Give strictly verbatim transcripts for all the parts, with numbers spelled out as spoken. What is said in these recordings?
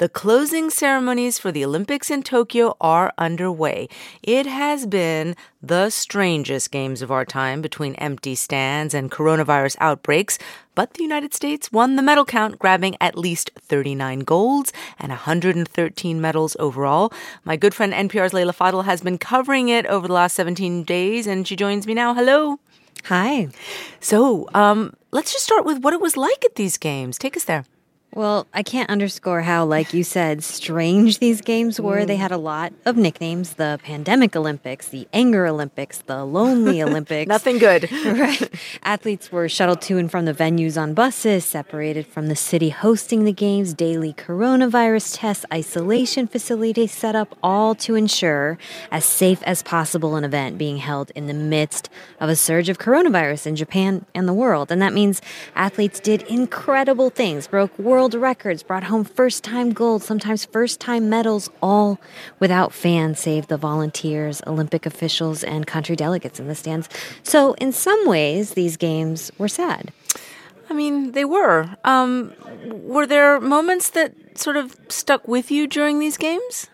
The closing ceremonies for the Olympics in Tokyo are underway. It has been the strangest games of our time between empty stands and coronavirus outbreaks, but the United States won the medal count, grabbing at least thirty-nine golds and one hundred thirteen medals overall. My good friend N P R's Leila Fadel has been covering it over the last seventeen days, and she joins me now. Hello. Hi. So, um, let's just start with what it was like at these games. Take us there. Well, I can't underscore how, like you said, strange these games were. Mm. They had a lot of nicknames: the Pandemic Olympics, the Anger Olympics, the Lonely Olympics. Nothing good. Right. Athletes were shuttled to and from the venues on buses, separated from the city hosting the games, daily coronavirus tests, isolation facilities set up, all to ensure as safe as possible an event being held in the midst of a surge of coronavirus in Japan and the world. And that means athletes did incredible things, broke world records, brought home first-time gold, sometimes first-time medals, all without fans save the volunteers, Olympic officials, and country delegates in the stands. So in some ways, these games were sad. I mean, they were. Um, were there moments that sort of stuck with you during these games?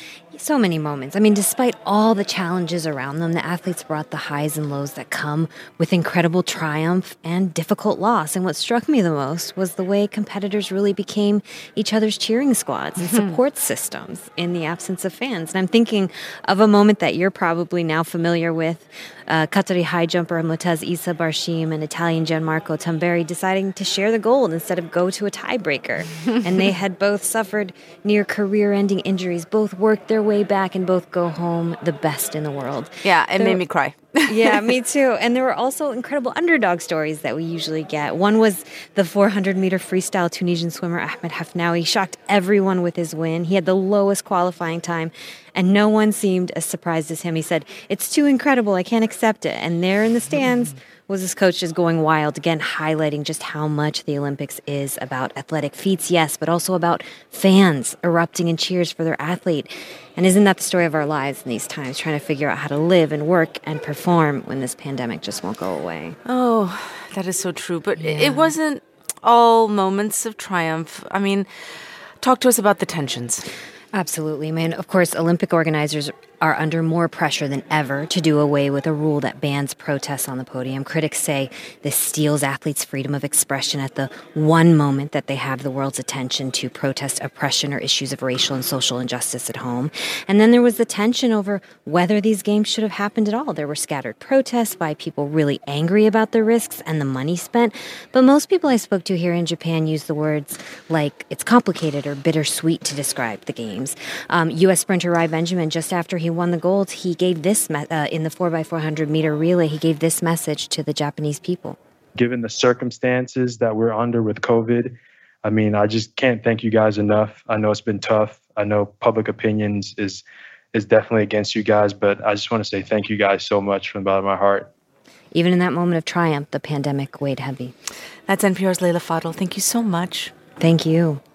So many moments. I mean, despite all the challenges around them, the athletes brought the highs and lows that come with incredible triumph and difficult loss. And what struck me the most was the way competitors really became each other's cheering squads and support systems in the absence of fans. And I'm thinking of a moment that you're probably now familiar with. Uh, Qatari high jumper Motaz Issa Barshim and Italian Gianmarco Tamberi deciding to share the gold instead of go to a tiebreaker. And they had both suffered near career-ending injuries, both worked their way back, and both go home the best in the world. Yeah, it there, made me cry. Yeah, me too. And there were also incredible underdog stories that we usually get. One was the four hundred meter freestyle Tunisian swimmer Ahmed Hafnaoui. He shocked everyone with his win. He had the lowest qualifying time, and no one seemed as surprised as him. He said, "It's too incredible. I can't accept it." And there in the stands was his coach just going wild, again highlighting just how much the Olympics is about athletic feats, yes, but also about fans erupting in cheers for their athlete. And isn't that the story of our lives in these times, trying to figure out how to live and work and perform when this pandemic just won't go away? Oh, that is so true. But yeah. It wasn't all moments of triumph. I mean, talk to us about the tensions. Absolutely, man. Of course, Olympic organizers are under more pressure than ever to do away with a rule that bans protests on the podium. Critics say this steals athletes' freedom of expression at the one moment that they have the world's attention to protest oppression or issues of racial and social injustice at home. And then there was the tension over whether these games should have happened at all. There were scattered protests by people really angry about the risks and the money spent. But most people I spoke to here in Japan use the words like it's complicated or bittersweet to describe the games. Um, U S sprinter Rai Benjamin, just after he won the gold, he gave this me- uh, in the four by four hundred meter relay, he gave this message to the Japanese people. Given the circumstances that we're under with COVID, I mean, I just can't thank you guys enough. I know it's been tough. I know public opinions is is definitely against you guys, but I just want to say thank you guys so much from the bottom of my heart. Even in that moment of triumph, the pandemic weighed heavy. That's N P R's Leila Fadel. Thank you so much. Thank you.